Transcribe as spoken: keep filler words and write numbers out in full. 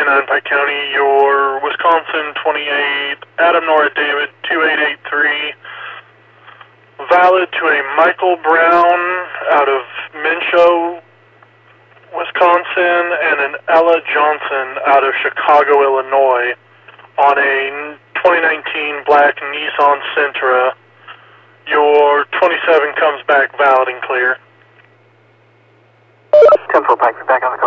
nine Pike County, your Wisconsin twenty-eight, Adam Nora David two eight eight three, valid to a Michael Brown out of Mincho, Wisconsin, and an Ella Johnson out of Chicago, Illinois, on a twenty nineteen black Nissan Sentra. Your twenty-seven comes back valid and clear. ten four Pike, you're back on the